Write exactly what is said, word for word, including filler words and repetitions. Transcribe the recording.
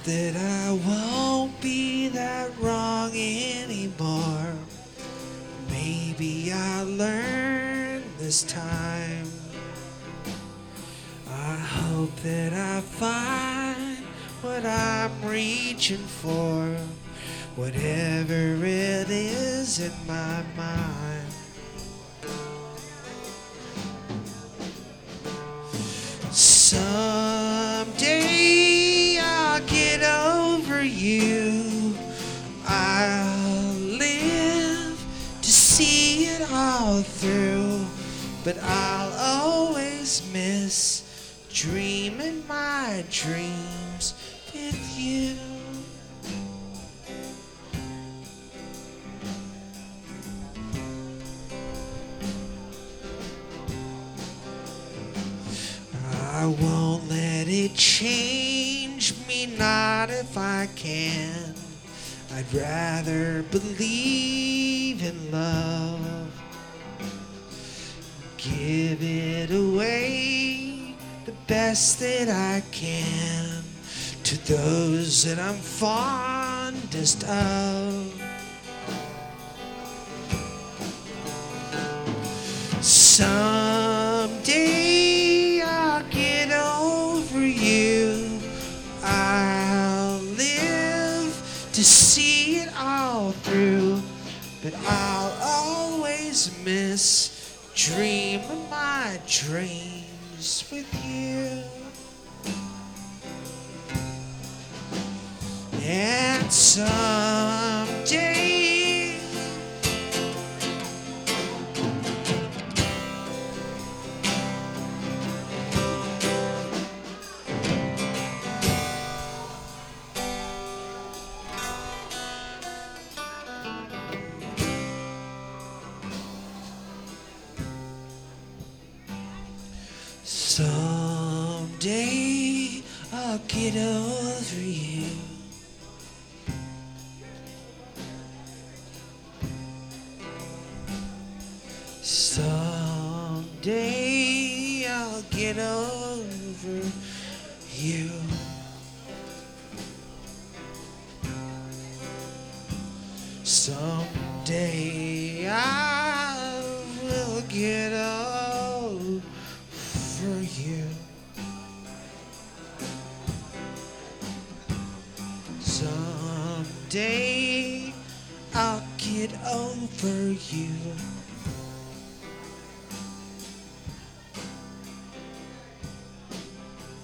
that I won't be that wrong anymore. Maybe I'll learn this time. I hope that I find what I'm reaching for, whatever it is in my mind. Someday I'll get over you. I'll live to see it all through, but I'll always miss dreaming my dreams with you. I won't let it change me, not if I can. I'd rather believe in love, give it away the best that I can to those that I'm fondest of. Someday I'll get over you. I'll live to see it all through, but I'll always miss dreaming my dreams with you. And someday Someday I'll get over you. Someday I'll get over you. Someday I will get over you. Someday I'll get over you.